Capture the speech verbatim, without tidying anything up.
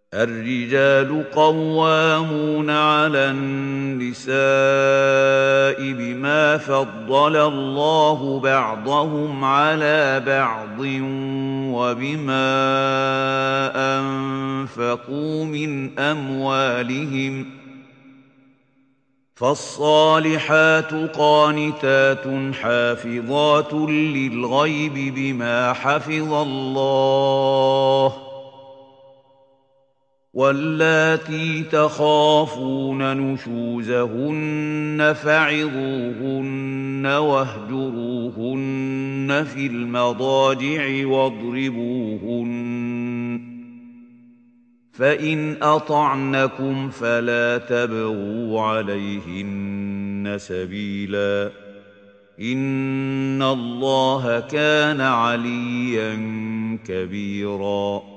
الرجال قوامون على النساء بما فضل الله بعضهم على بعض وبما أنفقوا من أموالهم فالصالحات قانتات حافظات للغيب بما حفظ الله واللاتي تخافون نشوزهن فعظوهن واهجروهن في المضاجع واضربوهن فإن أطعنكم فلا تبغوا عليهن سبيلا إن الله كان عليا كبيرا